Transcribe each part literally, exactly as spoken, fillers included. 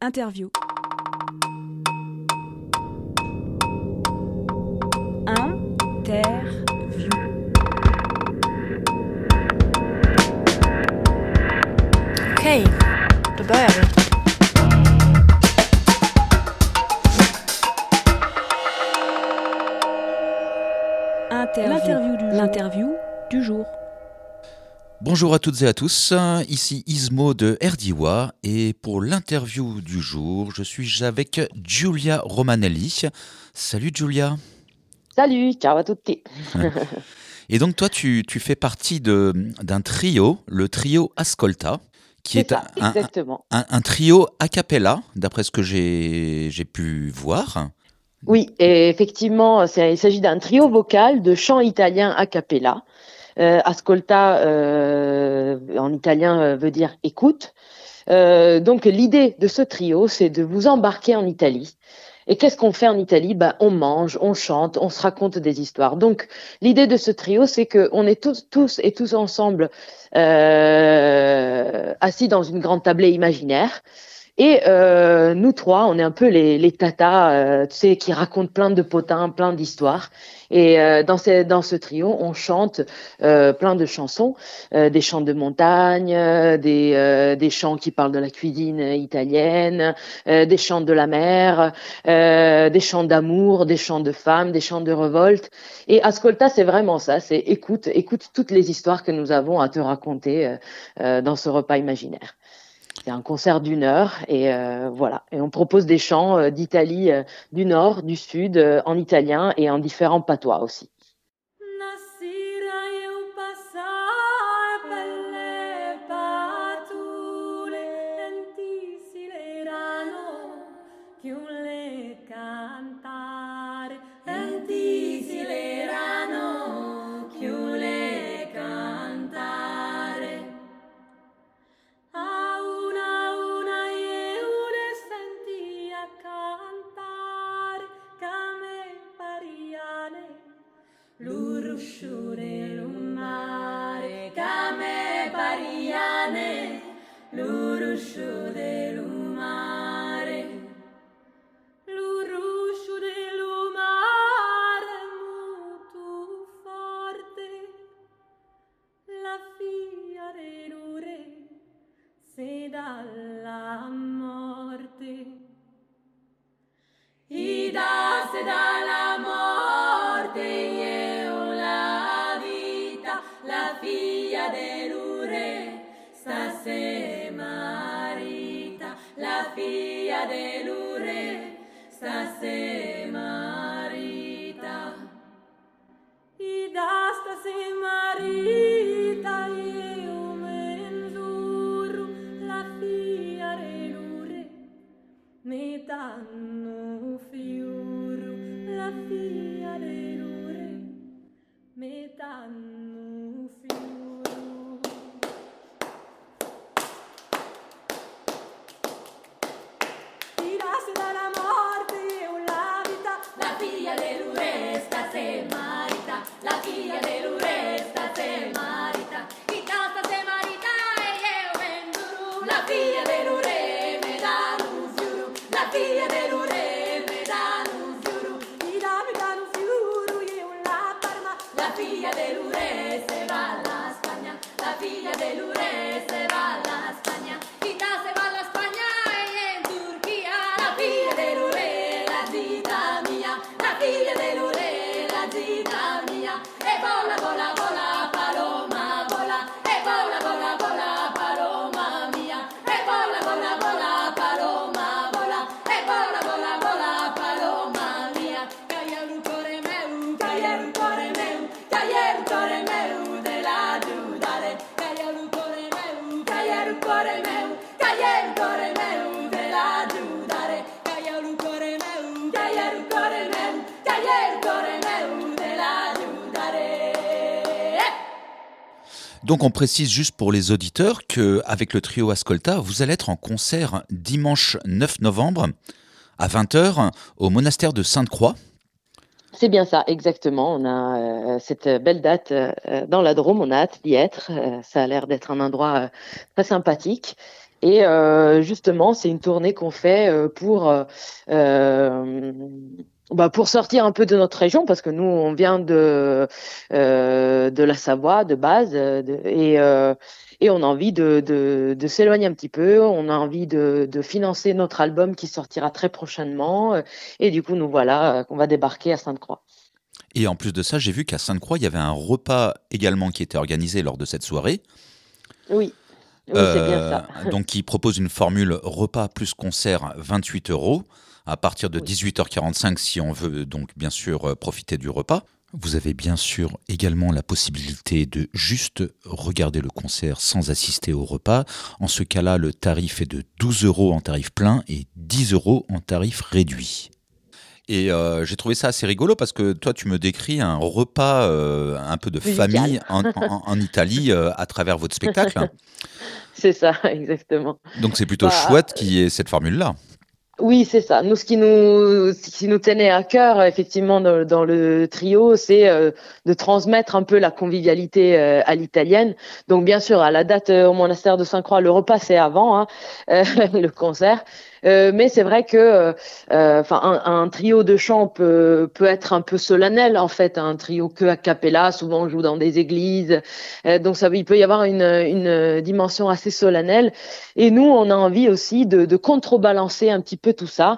Interview. Interview. Okej, då börjar vi. Interview. L'interview du jour. Bonjour à toutes et à tous, ici Ismo de Erdiwa et pour l'interview du jour, je suis avec Giulia Romanelli. Salut Giulia. Salut, ciao à tutti. Et donc toi tu, tu fais partie de, d'un trio, le trio Ascolta, qui C'est est, ça, un, exactement. un, un trio a cappella, d'après ce que j'ai, j'ai pu voir. Oui, et effectivement, c'est, il s'agit d'un trio vocal de chant italien a cappella. Euh, ascolta euh, en italien euh, veut dire écoute. Euh, donc l'idée de ce trio, c'est de vous embarquer en Italie. Et qu'est-ce qu'on fait en Italie? Ben, on mange, on chante, on se raconte des histoires. Donc l'idée de ce trio, c'est qu'on est tous, tous et tous ensemble euh, assis dans une grande tablée imaginaire. Et euh, nous trois, on est un peu les, les tatas, euh, tu sais, qui racontent plein de potins, plein d'histoires. Et euh, dans, ce, dans ce trio, on chante euh, plein de chansons, euh, des chants de montagne, euh, des, euh, des chants qui parlent de la cuisine italienne, euh, des chants de la mer, euh, des chants d'amour, des chants de femmes, des chants de révolte. Et Ascolta, c'est vraiment ça, c'est écoute, écoute toutes les histoires que nous avons à te raconter euh, euh, dans ce repas imaginaire. C'est un concert d'une heure et euh, voilà. Et on propose des chants euh, d'Italie euh, du nord, du sud, euh, en italien et en différents patois aussi. L'uruscio del mare, came pariane, l'uruscio del mare, l'uruscio del mare molto forte, la figlia del re se dalla morte, i da se dalla morte. La figlia dell'ure sta se marita, la figlia dell'ure sta se marita. I da sta se marita io menzuru, la figlia dell'ure mi danno fiuru, la figlia dell'ure mi danno. La figlia dell'Uresta se marita, la figlia dell'Uresta se marita, chi tasta se marita e io venduru, la figlia dell'Ure me danno un fiuru, la figlia dell'Ure me danno un fiuru, i da mi danno un fiuru, io la parma, la figlia dell'Ure se va alla Spagna, la figlia dell'Ure se va alla Spagna, chi ta se va alla Spagna e in Turchia, la figlia dell'Ure la zita mia, la figlia dell'Ure, la zita mia, e vola, vola, vola, paloma, vola, e vola, vola, vola, paloma mia, e vola, vola, vola, paloma, vola, e vola, vola, vola, paloma mia, cagliaru cuore meu, cagliaru cuore meu, cagliaru cuore meu della Giudare, cagliaru cuore meu, cagliaru cuore meu, cagliaru cuore meu della Giudare, cagliaru cuore meu, cagliaru cuore meu, cagliaru cuore meu della Giudare. Donc on précise juste pour les auditeurs qu'avec le trio Ascolta, vous allez être en concert dimanche neuf novembre à vingt heures au monastère de Sainte-Croix. C'est bien ça, exactement. On a euh, cette belle date euh, dans la Drôme, on a hâte d'y être. Euh, ça a l'air d'être un endroit euh, très sympathique. Et euh, justement, c'est une tournée qu'on fait euh, pour euh, euh, bah, pour sortir un peu de notre région, parce que nous, on vient de euh, de la Savoie de base, euh, de- et euh, et on a envie de de, de s'éloigner un petit peu. On a envie de de financer notre album qui sortira très prochainement. euh, Et du coup, nous voilà, euh, qu'on va débarquer à Sainte-Croix. Et en plus de ça, j'ai vu qu'à Sainte-Croix, il y avait un repas également qui était organisé lors de cette soirée, Oui, oui, c'est bien euh, ça. donc qui propose une formule repas plus concert vingt-huit euros à partir de Oui. dix-huit heures quarante-cinq si on veut donc bien sûr euh, profiter du repas. Vous avez bien sûr également la possibilité de juste regarder le concert sans assister au repas. En ce cas-là, le tarif est de douze euros en tarif plein et dix euros en tarif réduit. Et euh, j'ai trouvé ça assez rigolo parce que toi, tu me décris un repas euh, un peu de Musical. famille en, en- en Italie euh, à travers votre spectacle. C'est ça, exactement. Donc c'est plutôt Bah, chouette qu'il y ait cette formule-là. oui, c'est ça. Nous, ce qui nous, ce qui nous tenait à cœur, effectivement, dans, dans le trio, c'est euh, de transmettre un peu la convivialité euh, à l'italienne. Donc, bien sûr, à la date euh, au monastère de Sainte-Croix, le repas, c'est avant hein, euh, le concert. Euh, mais c'est vrai que, euh, euh, enfin, un, un trio de chant peut peut être un peu solennel, en fait. Un trio que a cappella, souvent on joue dans des églises. Euh, donc, ça, il peut y avoir une, une dimension assez solennelle. Et nous, on a envie aussi de, de contrebalancer un petit peu tout ça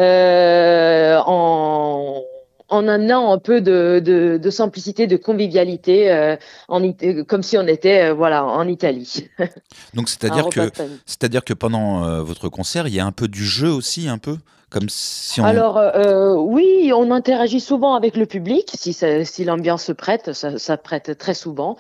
euh, en, en amenant un peu de, de, de simplicité, de convivialité, euh, en, It- comme si on était euh, voilà, en Italie. Donc Un c'est-à-dire repas que, de famille. c'est-à-dire que pendant euh, votre concert, il y a un peu du jeu aussi, un peu comme si on. Alors euh, oui, on interagit souvent avec le public si, ça- si l'ambiance se prête, ça, ça prête très souvent.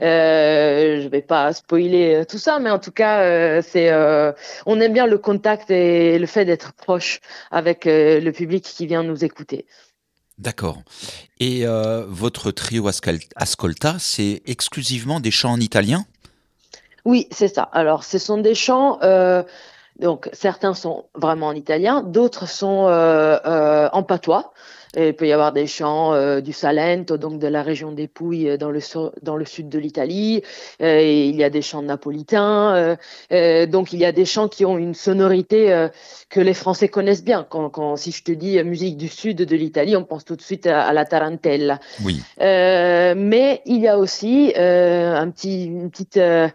Euh, je vais pas spoiler euh, tout ça, mais en tout cas, euh, c'est euh, on aime bien le contact et le fait d'être proche avec euh, le public qui vient nous écouter. D'accord. Et euh, votre trio Ascal- Ascolta, c'est exclusivement des chants en italien? Oui, c'est ça. Alors, ce sont des chants. euh, Donc, certains sont vraiment en italien, d'autres sont euh, euh, en patois. Et il peut y avoir des chants euh, du Salento, donc de la région des Pouilles, euh, dans le, so- dans le sud de l'Italie. Euh, et il y a des chants napolitains. euh, euh, donc, il y a des chants qui ont une sonorité euh, que les Français connaissent bien. Quand, quand, si je te dis euh, musique du sud de l'Italie, on pense tout de suite à, à la tarantella. Oui. Euh, mais il y a aussi euh, un petit, une petite, euh,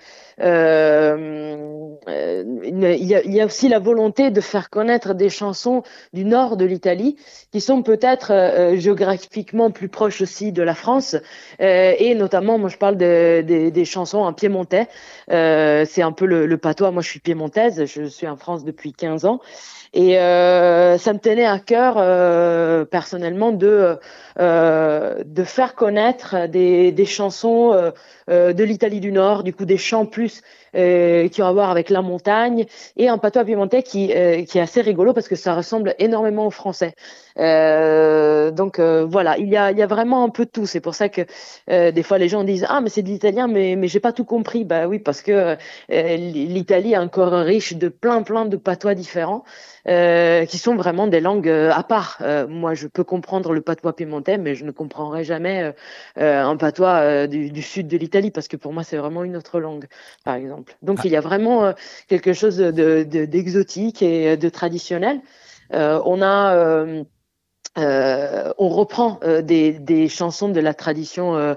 euh, euh, une- il y a, il y a aussi la volonté de faire connaître des chansons du nord de l'Italie qui sont peut-être euh, géographiquement plus proches aussi de la France euh, et notamment, moi je parle de, des des chansons en piémontais. Euh, c'est un peu le, le patois. Moi je suis piémontaise, je suis en France depuis quinze ans et euh, ça me tenait à cœur euh, personnellement de euh, de faire connaître des, des chansons euh, euh, de l'Italie du Nord, du coup des chants plus euh, qui ont à voir avec la montagne, et un patois piémontais qui, euh, qui est assez rigolo parce que ça ressemble énormément au français. Euh, donc euh, voilà, il y a, il y a vraiment un peu de tout. C'est pour ça que euh, des fois les gens disent ah mais c'est de l'italien mais mais j'ai pas tout compris. Bah oui parce que euh, l'Italie est encore riche de plein plein de patois différents euh, qui sont vraiment des langues euh, à part. Euh, moi, je peux comprendre le patois piémontais, mais je ne comprendrai jamais euh, euh, un patois euh, du, du sud de l'Italie, parce que pour moi, c'est vraiment une autre langue, par exemple. Donc, Ah, il y a vraiment euh, quelque chose de, de- d'exotique et de traditionnel. Euh, on a, euh, euh, on reprend euh, des, des chansons de la tradition euh,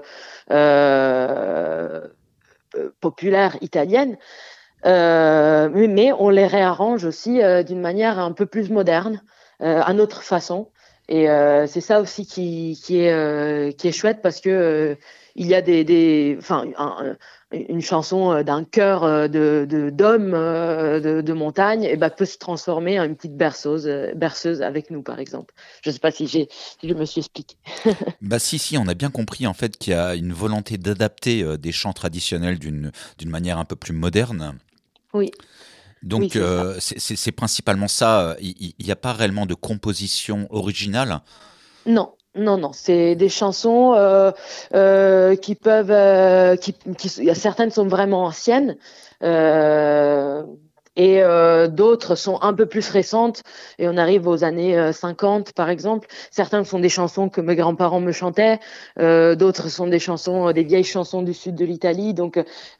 euh, euh, populaire italienne, euh, mais, mais on les réarrange aussi euh, d'une manière un peu plus moderne, euh, à notre façon. Et euh, c'est ça aussi qui, qui est, euh, qui est chouette parce que euh, il y a des, des, enfin, un- un- une chanson euh, d'un chœur euh, de, de, d'hommes euh, de, de montagne et ben, peut se transformer en une petite berceuse, euh, berceuse avec nous, par exemple. Je ne sais pas si, j'ai, si je me suis expliquée. bah si, si, on a bien compris en fait qu'il y a une volonté d'adapter euh, des chants traditionnels d'une d'une manière un peu plus moderne. Oui, oui, Donc c'est ça. euh, c'est c'est- c'est principalement ça. Il n'y a pas réellement de composition originale. Non, non, non, c'est des chansons euh, euh, qui peuvent, euh, qui, qui, il y a certaines sont vraiment anciennes, euh, Et euh, d'autres sont un peu plus récentes et on arrive aux années euh, cinquante par exemple. Certaines sont des chansons que mes grands-parents me chantaient, euh, d'autres sont des chansons, des vieilles chansons du sud de l'Italie. Donc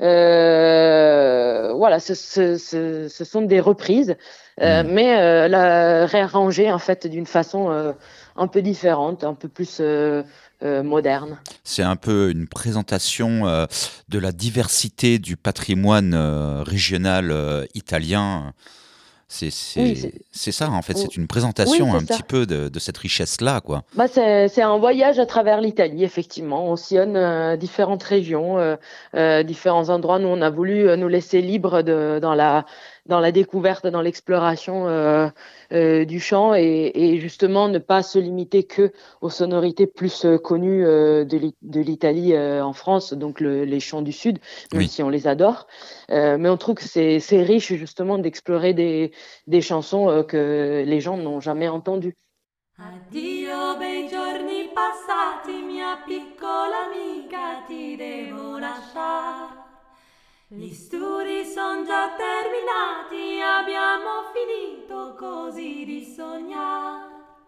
euh, voilà, ce, ce, ce, ce sont des reprises, euh, Mm. mais euh, la, réarrangées en fait d'une façon euh, un peu différente, un peu plus euh, euh, moderne. C'est un peu une présentation euh, de la diversité du patrimoine euh, régional euh, italien. C'est, Oui, c'est, c'est c'est ça, en fait. oui, C'est une oui, présentation c'est un petit ça. peu de, de cette richesse-là, quoi. Bah, c'est, c'est un voyage à travers l'Italie, effectivement. On sillonne euh, différentes régions, euh, euh, différents endroits. Nous, on a voulu euh, nous laisser libres de, dans la, dans la découverte, dans l'exploration euh, euh, du chant et, et justement ne pas se limiter que aux sonorités plus euh, connues euh, de l'I- de l'Italie euh, en France, donc le- les chants du Sud, même Oui. si on les adore. Euh, mais on trouve que c'est, c'est riche justement d'explorer des, des chansons euh, que les gens n'ont jamais entendues. Addio bei giorni passati, mia piccola amica, ti devo lasciare. Gli studi sono già terminati, abbiamo finito così di sognare.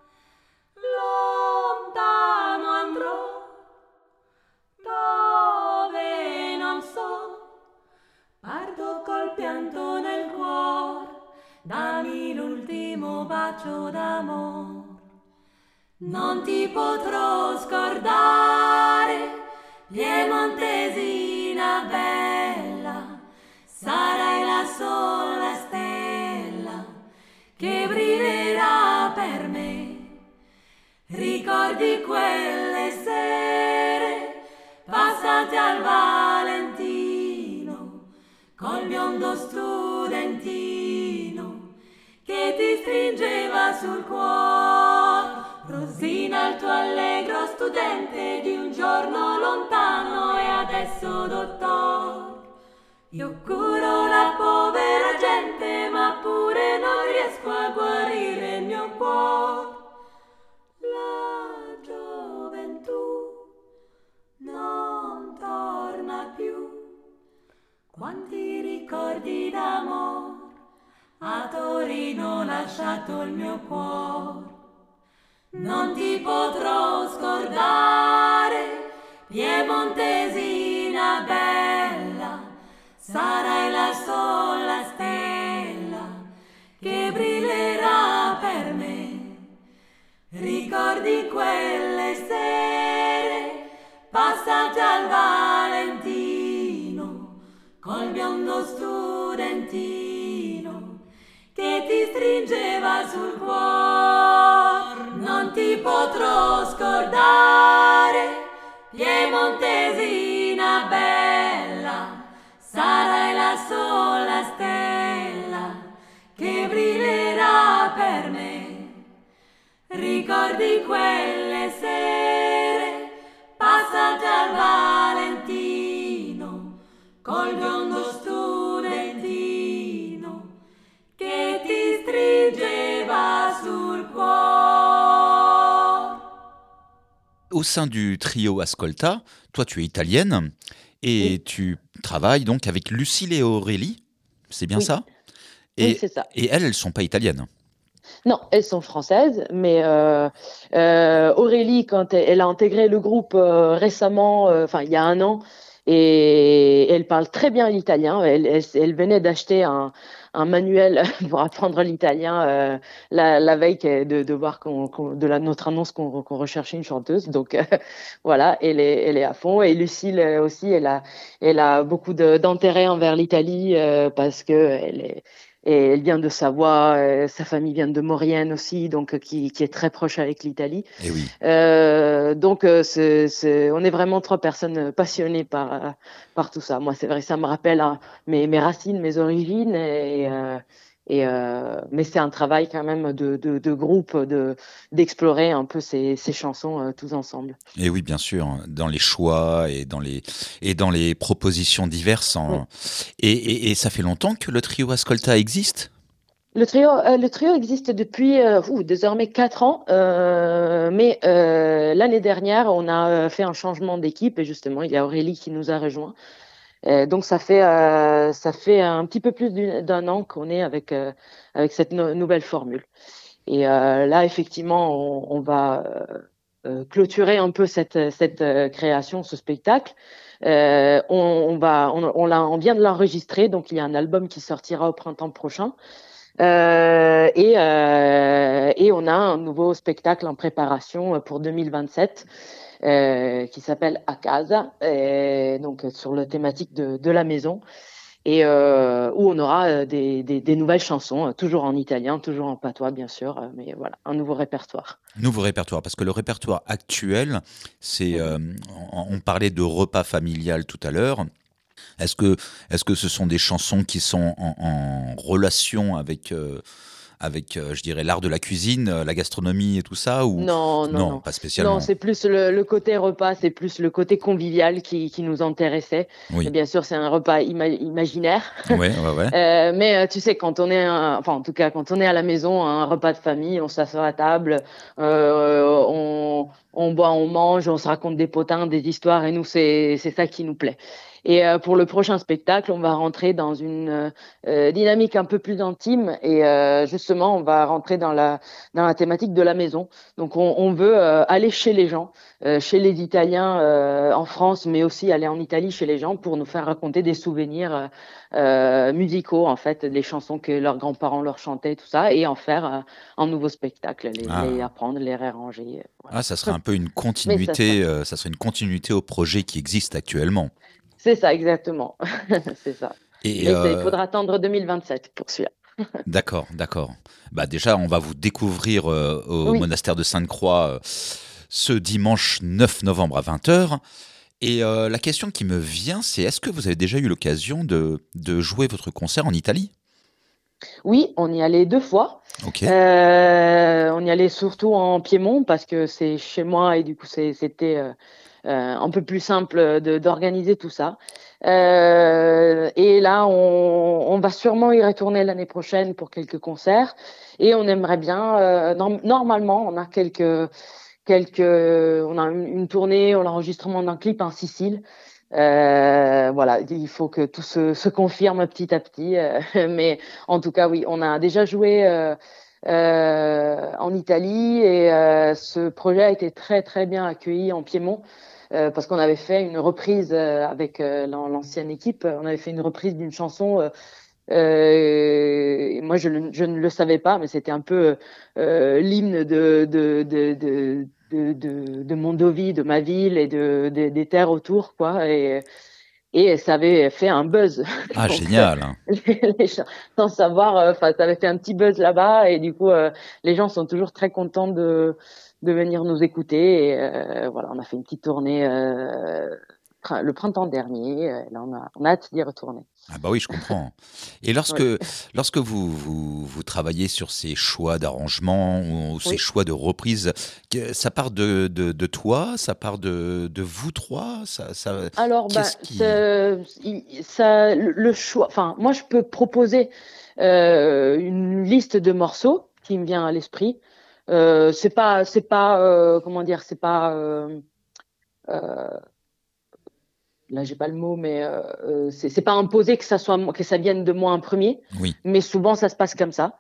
Lontano andrò, dove non so, parto col pianto nel cuore, dammi l'ultimo bacio d'amore. Non ti potrò scordare, piemontesina bella, sarai la sola stella che brillerà per me. Ricordi quelle sere passate al Valentino, col biondo studentino che ti stringeva sul cuore. Rosina, il tuo allegro studente di un giorno lontano e adesso dottor. Io curo la povera gente, ma pure non riesco a guarire il mio cuore. La gioventù non torna più. Quanti ricordi d'amore a Torino ho lasciato il mio cuore. Non ti potrò scordare, piemontesina bella, sarai la sola stella che brillerà per me. Ricordi quelle sere passate al Valentino, col biondo studentino che ti stringeva sul cuore. Non ti potrò scordare, piemontesina bella, sarai la sola stella che brillerà per me. Ricordi quelle sere passate al Valentino, col biondo studentino che ti stringeva sul cuore. Au sein du trio Ascolta, toi tu es italienne et Oui, tu travailles donc avec Lucille et Aurélie, c'est bien oui, ça? oui, Et, c'est ça. et elles, elles sont pas italiennes. Non, elles sont françaises, mais euh, euh, Aurélie, quand elle, elle a intégré le groupe euh, récemment, euh, enfin il y a un an, et elle parle très bien l'italien. Elle, elle, elle venait d'acheter un, un manuel pour apprendre l'italien euh, la, la veille que- de, de voir qu'on, qu'on- de la, notre annonce qu'on, qu'on recherchait une chanteuse. Donc euh, voilà, elle est, elle est à fond. Et Lucille euh, aussi, elle a, elle a beaucoup de, d'intérêt envers l'Italie euh, parce que elle est et elle vient de Savoie, euh, sa famille vient de Maurienne aussi, donc euh, qui, qui est très proche avec l'Italie. Eh oui. Euh, donc euh, c'est, c'est, on est vraiment trois personnes passionnées par euh, par tout ça. Moi, c'est vrai, ça me rappelle hein, mes mes racines, mes origines, et euh, et euh, mais c'est un travail quand même de de, de groupe, de d'explorer un peu ces ces chansons euh, tous ensemble. Et oui, bien sûr, dans les choix et dans les, et dans les propositions diverses. Mm. En... Et, et, et ça fait longtemps que le trio Ascolta existe? Le trio, euh, le trio existe depuis euh, ouh, désormais quatre ans, euh, mais euh, l'année dernière, on a euh, fait un changement d'équipe et justement, il y a Aurélie qui nous a rejoint. Euh, donc ça fait euh, ça fait un petit peu plus d'une- d'un an qu'on est avec euh, avec cette no- nouvelle formule. Et euh, là, effectivement, on, on va euh, euh, clôturer un peu cette cette euh, création, ce spectacle. Euh, on, on va on, on l'a on vient de l'enregistrer, donc il y a un album qui sortira au printemps prochain. Euh, et, euh, et on a un nouveau spectacle en préparation pour deux mille vingt-sept euh, qui s'appelle A Casa, et donc sur la thématique de, de la maison, et euh, où on aura euh, des, des, des nouvelles chansons, euh, toujours en italien, toujours en patois bien sûr, euh, mais voilà, un nouveau répertoire. Nouveau répertoire, parce que le répertoire actuel, c'est, Mhm. euh, on, on parlait de repas familial tout à l'heure. Est-ce que, est-ce que ce sont des chansons qui sont en, en relation avec, euh, avec euh, je dirais, l'art de la cuisine, euh, la gastronomie et tout ça, ou Non, non, non, non. pas Non, spécialement. c'est plus le, le côté repas, c'est plus le côté convivial qui, qui nous intéressait. Et Oui, bien sûr, c'est un repas ima- imaginaire. ouais, ouais, ouais. Euh, mais euh, tu sais, quand on est, un- enfin en tout cas, quand on est à la maison, un repas de famille, on s'assoit à table, euh, on, on boit, on mange, on se raconte des potins, des histoires, et nous, c'est, c'est ça qui nous plaît. Et euh, pour le prochain spectacle, on va rentrer dans une euh, euh, dynamique un peu plus intime, et euh, justement, on va rentrer dans la dans la thématique de la maison. Donc, on, on veut euh, aller chez les gens, euh, chez les Italiens euh, en France, mais aussi aller en Italie chez les gens pour nous faire raconter des souvenirs euh, euh, musicaux, en fait, les chansons que leurs grands-parents leur chantaient, tout ça, et en faire euh, un nouveau spectacle, les, les Ah. apprendre, les réarranger. euh, Ah, Voilà. ça serait un peu une Mais ça sera. continuité, euh, ça serait une continuité au projet qui existe actuellement. C'est ça, exactement. C'est ça. Et Mais ça, il euh, faudra attendre deux mille vingt-sept pour celui-là. d'accord, d'accord. Bah déjà, on va vous découvrir euh, au Oui, monastère de Sainte-Croix euh, ce dimanche neuf novembre à vingt heures. Et euh, la question qui me vient, c'est est-ce que vous avez déjà eu l'occasion de, de jouer votre concert en Italie? oui, on y allait deux fois. Ok, Euh, on y allait surtout en Piémont parce que c'est chez moi et du coup c'est- c'était euh, euh, un peu plus simple de- d'organiser tout ça. Euh, et là, on, on va sûrement y retourner l'année prochaine pour quelques concerts et on aimerait bien. Euh, norm- normalement, on a quelques quelques, on a une, une tournée, l'enregistrement d'un clip en Sicile. Euh, voilà, il faut que tout se, se confirme petit à petit. euh, mais en tout cas, oui, on a déjà joué euh, euh, en Italie et euh, ce projet a été très très bien accueilli en Piémont. Euh, parce qu'on avait fait une reprise euh, avec euh, l'an- l'ancienne équipe, on avait fait une reprise d'une chanson. Euh, euh, et moi, je, ne- je ne le savais pas, mais c'était un peu euh, l'hymne de, de, de, de, de, de, de Mondovì, de ma ville et de, de- des terres autour, quoi. Et, et ça avait fait un buzz. ah Donc, euh, génial. les, les gens, sans savoir, euh, enfin, ça avait fait un petit buzz là-bas. Et du coup, euh, les gens sont toujours très contents de, de venir nous écouter. Et euh, voilà, on a fait une petite tournée euh, prin- le printemps dernier. Euh, Là, on a, on a hâte d'y retourner. Ah bah oui, je comprends. Et lorsque, Oui, lorsque vous, vous, vous travaillez sur ces choix d'arrangement ou ces oui. choix de reprise, que- ça part de, de, de toi, ça part de, de vous trois, ça, ça, Alors, ben, qu'est-ce qui... ça, il- ça- le le choix. Enfin, moi, je peux proposer euh, une liste de morceaux qui me vient à l'esprit. Euh, c'est pas, c'est pas, euh, comment dire, c'est pas. Euh, euh, là, j'ai pas le mot, mais euh, euh, c'est c'est pas imposé que ça soit, moi- que ça vienne de moi en premier. Oui, Mais souvent, ça se passe comme ça.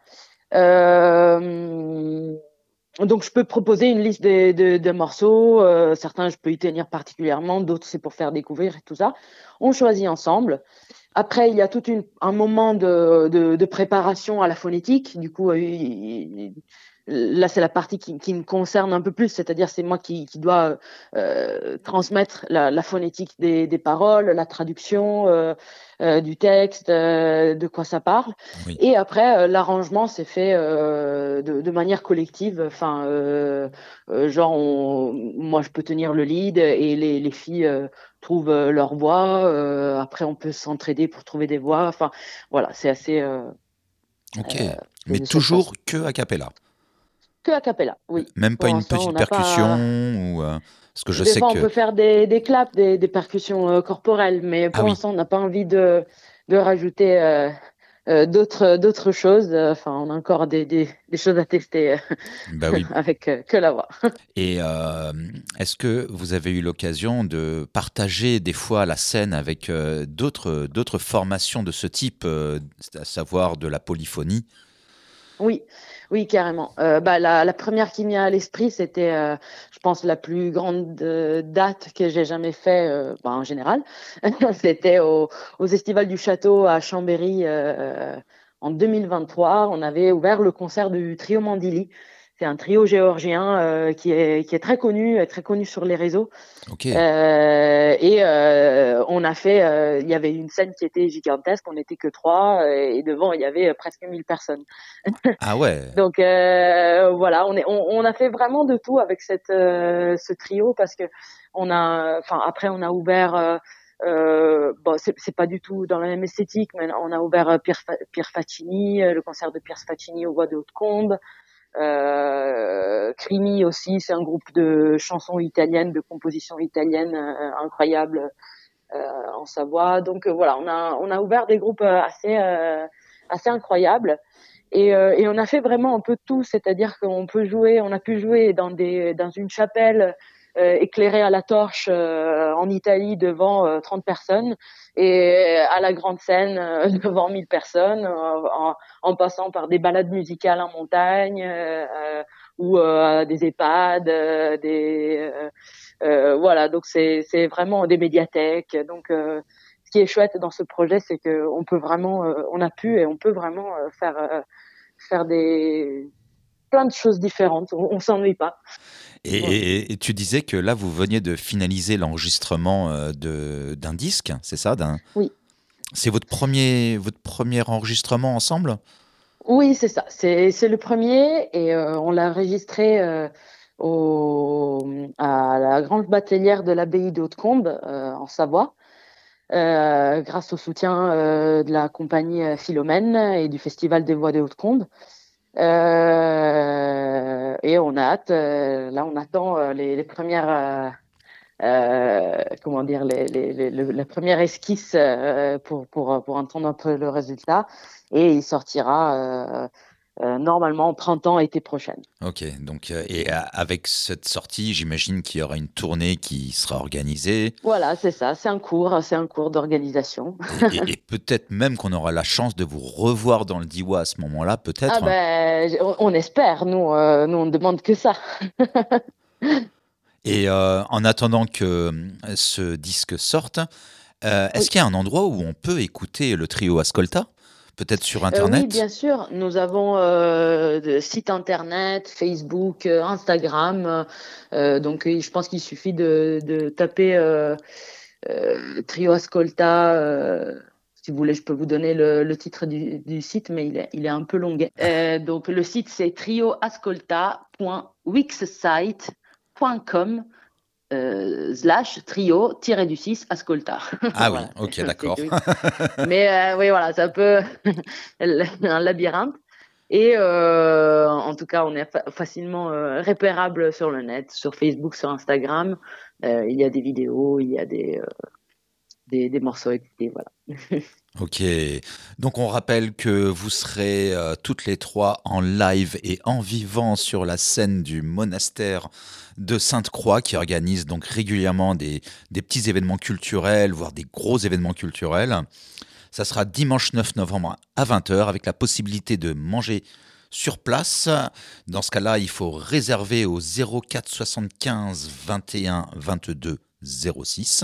Euh, donc, je peux proposer une liste de, de, de morceaux. Euh, certains, je peux y tenir particulièrement. D'autres, c'est pour faire découvrir et tout ça. On choisit ensemble. Après, il y a tout une, un moment de, de, de préparation à la phonétique. Du coup, euh, il- là, c'est la partie qui, qui me concerne un peu plus, c'est-à-dire c'est moi qui, qui dois euh, transmettre la, la phonétique des, des paroles, la traduction euh, euh, du texte, euh, de quoi ça parle. oui. Et après, euh, l'arrangement s'est fait euh, de, de manière collective. Enfin, euh, euh, genre, on, moi, je peux tenir le lead et les, les filles euh, trouvent euh, leur voix. Euh, après, on peut s'entraider pour trouver des voix. Enfin, voilà, c'est assez euh, Ok. c'est Mais de cette toujours façon. que a cappella. Que a cappella, oui. Même pas Pour une l'instant, on petite n'a percussion pas. ou... euh, parce que je Des sais fois, on que... peut faire des, des claps, des, des percussions euh, corporelles, mais Ah pour oui, l'instant, on n'a pas envie de, de rajouter euh, euh, d'autres d'autres choses. Enfin, on a encore des, des, des choses à tester euh, Bah oui. avec euh, que la voix. Et euh, est-ce que vous avez eu l'occasion de partager des fois la scène avec euh, d'autres d'autres formations de ce type, euh, à savoir de la polyphonie? Oui, oui, carrément. Euh, bah, la, la première qui m'y vient à l'esprit, c'était, euh, je pense, la plus grande euh, date que j'ai jamais fait, euh, bah, en général. C'était au, aux Estivales du Château à Chambéry euh, en deux mille vingt-trois. On avait ouvert le concert du Trio Mandili. C'est un trio géorgien euh, qui est, qui est très connu, très connu sur les réseaux. Ok. Euh, et euh, on a fait, euh, il y avait une scène qui était gigantesque, on n'était que trois, euh, et devant il y avait euh, presque mille personnes. Ah ouais. Donc euh, voilà, on, est, on, on a fait vraiment de tout avec cette, euh, ce trio parce que on a, enfin après on a ouvert, euh, euh, bon c'est, c'est pas du tout dans la même esthétique, mais on a ouvert euh, Pier, Fa- Pier Faccini, euh, le concert de Pier Faccini aux voix de Haute-Combe. Euh, Crimi aussi, c'est un groupe de chansons italiennes, de compositions italiennes euh, incroyables euh, en Savoie. Donc euh, voilà, on a on a ouvert des groupes euh, assez euh, assez incroyables. Et, euh, et on a fait vraiment un peu de tout, c'est-à-dire qu'on peut jouer, on a pu jouer dans des dans une chapelle euh, éclairée à la torche euh, en Italie devant euh, trente personnes et à la grande scène euh, devant mille personnes, euh, en, en passant par des balades musicales en montagne euh, euh, ou euh, des EHPAD, euh, des euh, euh, voilà, donc c'est c'est vraiment des médiathèques. Donc euh, ce qui est chouette dans ce projet, c'est que on peut vraiment, euh, on a pu et on peut vraiment euh, faire euh, faire des plein de choses différentes. On, on s'ennuie pas. Et, Voilà. et- et tu disais que là, vous veniez de finaliser l'enregistrement euh, de d'un disque, c'est ça, d'un... Oui, C'est votre premier votre premier enregistrement ensemble? oui, c'est ça. C'est c'est le premier et euh, on l'a enregistré euh, au à la Grange Batelière de l'abbaye de Hautecombe euh, en Savoie. Euh, grâce au soutien euh, de la compagnie euh, Philomène et du Festival des Voix de Hautecombe. Euh, et on a hâte, euh, là on attend euh, les, les premières, euh, euh, comment dire, les, les, les, le- la première esquisse euh, pour, pour, pour entendre un peu le résultat. Et il sortira euh, euh, normalement au printemps, été prochaine. Ok, donc euh, et euh, avec cette sortie, j'imagine qu'il y aura une tournée qui sera organisée Voilà, c'est ça, c'est un cours, c'est un cours d'organisation. et, et- et peut-être même qu'on aura la chance de vous revoir dans le Diois à ce moment-là, Ah peut-être. ben, on, on espère, nous, euh, nous on ne demande que ça. Et euh, en attendant que euh, ce disque sorte, euh, est-ce Oui. qu'il y a un endroit où on peut écouter le trio Ascolta? Peut-être sur Euh, oui, Internet? bien sûr. Nous avons euh, de site internet, Facebook, euh, Instagram. Euh, donc, euh, je pense qu'il suffit de, de taper euh, euh, Trio Ascolta. Euh, si vous voulez, je peux vous donner le, le titre du, du site, mais il est, il est un peu long. Euh, donc, le site, c'est trioascolta point wixsite point com euh, slash trio tiré du six Ascolta. Ah oui, Voilà, ok, c'est c'est d'accord. que- mais euh, oui, voilà, c'est un peu un labyrinthe. Et euh, en tout cas, on est fa- facilement euh, repérable sur le net, sur Facebook, sur Instagram. Euh, il y a des vidéos, il y a des, euh, des, des morceaux écoutés, voilà. Ok, donc on rappelle que vous serez euh, toutes les trois en live et en vivant sur la scène du monastère de Sainte-Croix qui organise donc régulièrement des, des petits événements culturels, voire des gros événements culturels. Ça sera dimanche neuf novembre à vingt heures avec la possibilité de manger sur place. Dans ce cas-là, il faut réserver au zéro quatre soixante-quinze vingt et un vingt-deux zéro six.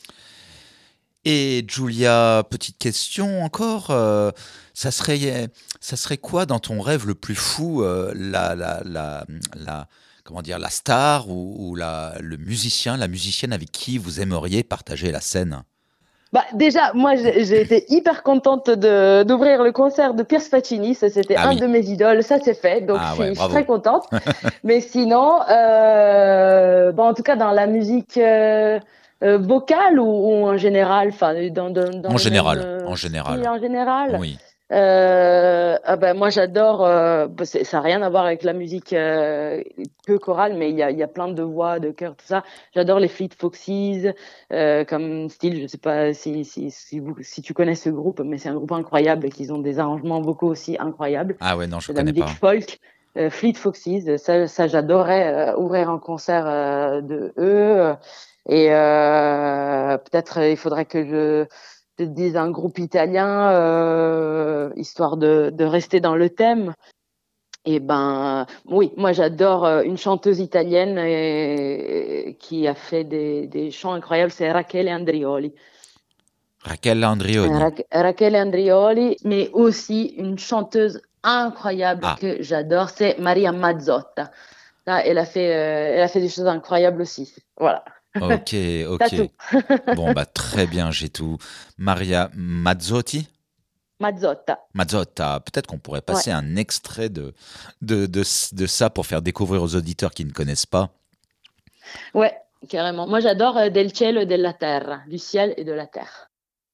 Et Julia, petite question encore, euh, ça serait, ça serait quoi dans ton rêve le plus fou, euh, la, la, la, la- comment dire, la star ou, ou la, le musicien, la musicienne avec qui vous aimeriez partager la scène? Bah, déjà, moi, j'ai j'ai été hyper contente de d'ouvrir le concert de Piers Faccini. Ça, c'était Ah un oui, de mes idoles. Ça, c'est fait. Donc, je ah ouais, suis, je suis très bravo. contente. Mais sinon, euh, bon, en tout cas, dans la musique euh, euh, vocale ou, ou en général, enfin, dans, dans, dans En le même général, euh, en style général, en général. oui. Euh, ah ben, moi j'adore, euh, bah, c'est- ça n'a rien à voir avec la musique euh, que chorale, mais il y a, il y a plein de voix, de chœurs, tout ça. J'adore les Fleet Foxes euh, comme style, je sais pas si, si, si, vous, si tu connais ce groupe, mais c'est un groupe incroyable et qu'ils ont des arrangements vocaux aussi incroyables. Ah ouais, non, je C'est de la connais musique pas. folk. Euh, Fleet Foxes, ça, ça j'adorais euh, ouvrir un concert euh, de eux. Et euh, peut-être euh, il faudrait que je te dise un groupe italien, euh, histoire de, de rester dans le thème. Et ben oui, moi j'adore euh, une chanteuse italienne euh, qui a fait des, des chants incroyables, c'est Rachele Andrioli. Raquel Euh, Andrioni. Ra- Rachele Andrioli, mais aussi une chanteuse incroyable Ah, que j'adore, c'est Maria Mazzotta. Ça, elle a fait, euh, elle a fait des choses incroyables aussi. Voilà, ok, t'as ok. tout. Bon, bah très bien, j'ai tout. Maria Mazzotti? Mazzotta. Mazzotta, peut-être qu'on pourrait Ouais, passer un extrait de, de, de, de ça pour faire découvrir aux auditeurs qui ne connaissent pas. ouais, carrément. Moi, j'adore euh, Del cielo e della terra, du ciel et de la terre.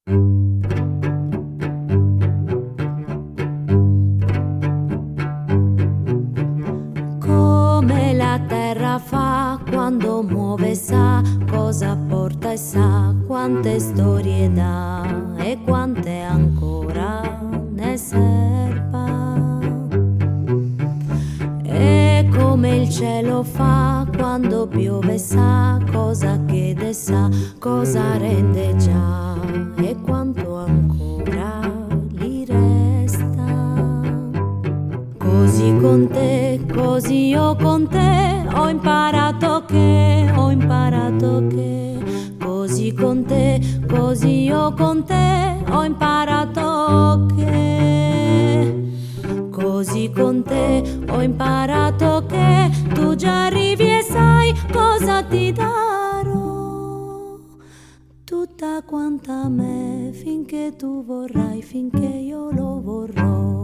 Come la terra fa quando muove, sa cosa porta e sa quante storie dà e quante ancora ne serba. E come il cielo fa quando piove, sa cosa chiede, sa cosa rende già e quanto ancora gli resta. Così con te, così io con te, ho imparato che, ho imparato che. Così con te, così io con te, ho imparato che. Così con te, ho imparato che tu già arrivi e sai cosa ti darò. Tutta quanta me, finché tu vorrai, finché io lo vorrò.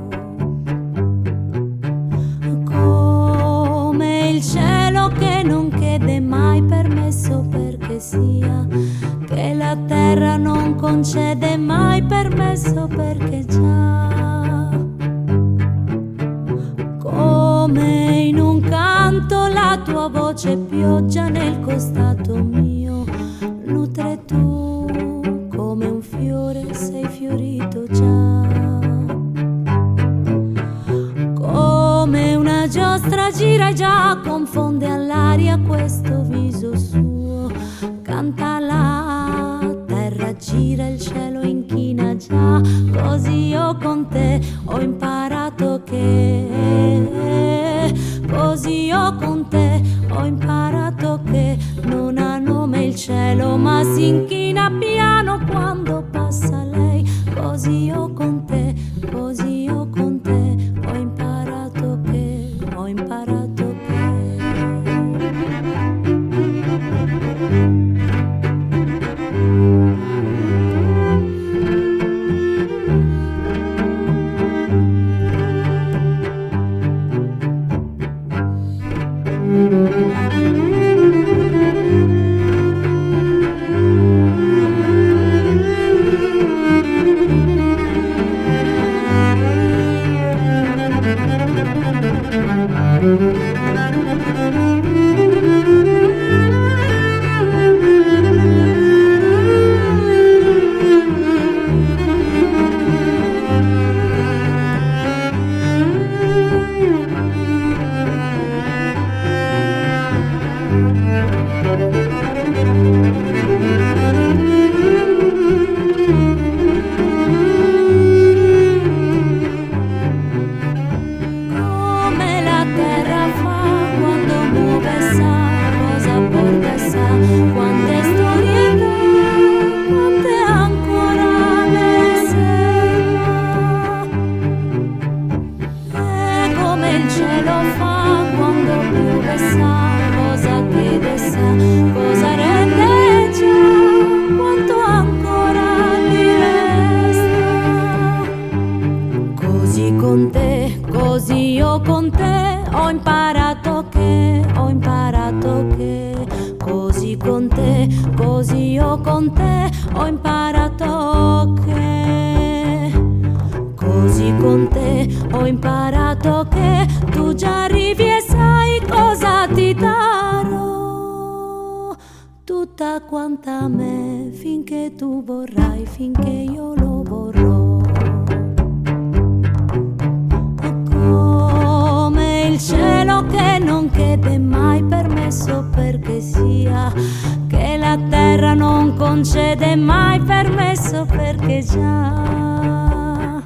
Come il cielo che non chiede mai permesso perché sia, che la terra non concede mai permesso perché già. Come in un canto la tua voce pioggia nel costato mio, nutre tu come un fiore, sei fiorito già. Come una giostra gira e già confonde all'aria questo viso suo. Canta la terra, gira il cielo inchina già. Così io con te ho imparato che, così io con te ho imparato che non ha nome il cielo ma si inchina piano quando passa lei. Così io con te, così io con te ho imparato che, ho imparato che. Come la terra fa quando muove, sa cosa porta e sa quante storie dà, quante ancora ne serva. E come il cielo fa quando piove, sa cosa chiede, sa cosa rende già, quanto ancora gli resta. Così con te, così io con te ho imparato che, ho imparato che. Così con te, così io con te ho imparato che. Oggi con te ho imparato che tu già arrivi e sai cosa ti darò. Tutta quanta me finché tu vorrai, finché io lo vorrò. Come il cielo che non chiede mai permesso perché sia, che la terra non concede mai permesso perché già.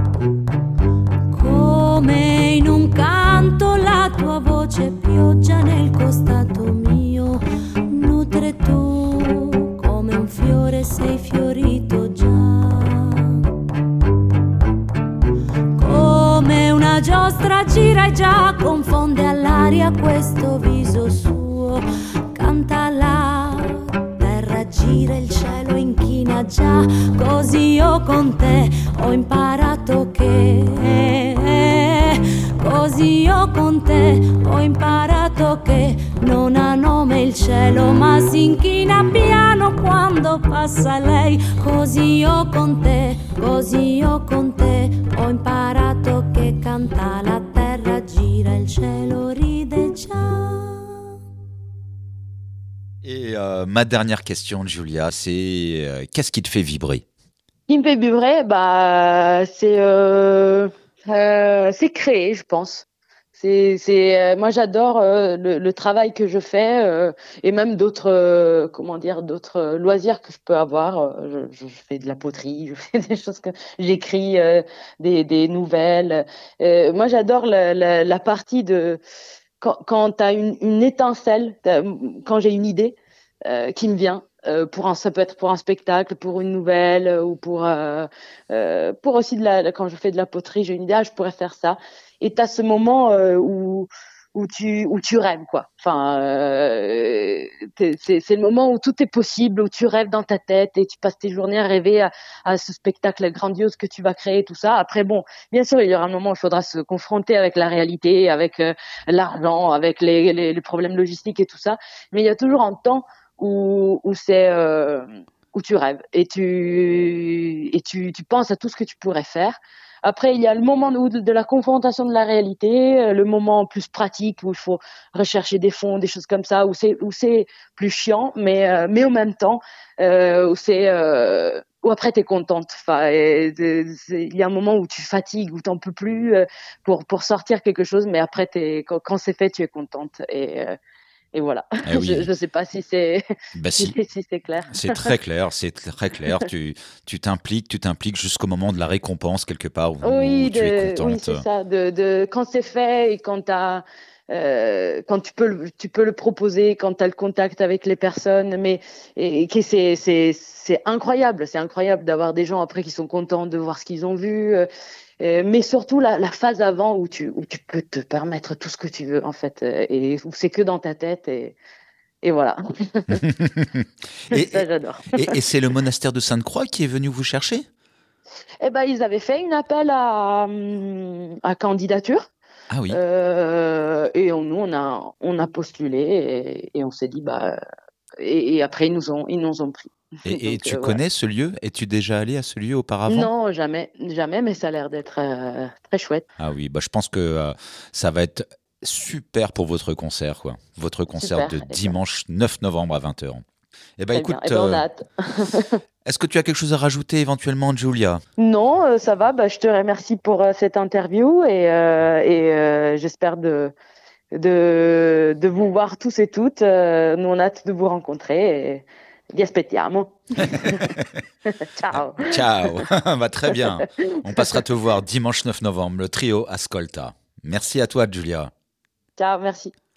Come in un canto la tua voce pioggia nel costato mio, nutre tu come un fiore sei fiorito già. Come una giostra gira e già confonde all'aria questo viso suo, canta la terra gira il cielo inchina già, così io con te ho imparato che, così io con te ho imparato che non ha nome il cielo ma si inchina piano quando passa lei, così io con te, così io con te ho imparato che canta la terra gira il cielo ride già. Et euh, ma dernière question, Giulia, c'est euh, qu'est-ce qui te fait vibrer? Ce qui me fait vibrer, bah, c'est euh, euh, c'est créer, je pense. C'est, c'est, euh, moi, j'adore euh, le, le travail que je fais euh, et même d'autres, euh, comment dire, d'autres euh, loisirs que je peux avoir. Euh, je, je fais de la poterie, je fais des choses que j'écris, euh, des, des nouvelles. Euh, moi, j'adore la, la, la partie de quand, quand tu as une, une étincelle, t'as- quand j'ai une idée euh, qui me vient. Euh, pour un, ça peut être pour un spectacle, pour une nouvelle euh, ou pour euh, euh, pour aussi de la, quand je fais de la poterie, j'ai une idée, ah, je pourrais faire ça. Et t'as ce moment euh, où où tu où tu rêves quoi. Enfin, euh, t'es- c'est c'est le moment où tout est possible, où tu rêves dans ta tête et tu passes tes journées à rêver à, à ce spectacle grandiose que tu vas créer, tout ça. Après, bon, bien sûr, il y aura un moment où il faudra se confronter avec la réalité, avec euh, l'argent, avec les, les les problèmes logistiques et tout ça. Mais il y a toujours un temps où où c'est euh, où tu rêves et tu et tu tu penses à tout ce que tu pourrais faire. Après, il y a le moment où de, de la confrontation de la réalité, euh, le moment plus pratique où il faut rechercher des fonds, des choses comme ça, où c'est où c'est plus chiant, mais euh, mais en même temps euh, où c'est euh, où après t'es contente. Enfin, et de- c'est- il y a un moment où tu fatigues, où t'en peux plus euh, pour pour sortir quelque chose, mais après t'es quand, quand c'est fait, tu es contente et euh, et voilà. Eh Je oui, je sais pas si c'est bah si, si, si c'est clair. c'est très clair, c'est très clair. Tu tu t'impliques, tu t'impliques jusqu'au moment de la récompense quelque part où, où Oui, tu es de, oui, contente. c'est ça. De, de, quand c'est fait et quand t'as, euh, quand tu peux, le- tu peux le proposer, quand tu as le contact avec les personnes, mais et, et que c'est, c'est, c'est incroyable. C'est incroyable d'avoir des gens après qui sont contents de voir ce qu'ils ont vu. euh, euh, mais surtout la, la phase avant où tu, où tu peux te permettre tout ce que tu veux en fait, euh, et où c'est que dans ta tête et, et voilà. Et, Ça, et, j'adore. et- et c'est le monastère de Sainte-Croix qui est venu vous chercher? Eh ben, ils avaient fait une appel à, hum, à candidature. Ah oui. Euh, et on, nous, on a, on a postulé et, et on s'est dit, bah, et, et après, ils nous ont, ils nous ont pris. Et, et Donc, tu euh, voilà. connais ce lieu? Es-tu déjà allé à ce lieu auparavant? Non, jamais, jamais, mais ça a l'air d'être euh, très chouette. Ah oui, bah je pense que euh, ça va être super pour votre concert, quoi. Votre concert Super. de Eh ben, dimanche neuf novembre à vingt heures. Eh ben très bien. écoute, Eh ben, on a euh, hâte. est-ce que tu as quelque chose à rajouter éventuellement, Giulia? Non, euh, ça va. Bah, je te remercie pour euh, cette interview et, euh, et euh, j'espère de, de, de vous voir tous et toutes. Euh, nous, on a hâte de vous rencontrer. Et vi aspettiamo. Ciao. Ciao. Bah, très bien. On passera te voir dimanche neuf novembre, le trio Ascolta. Merci à toi, Giulia. Ciao, merci.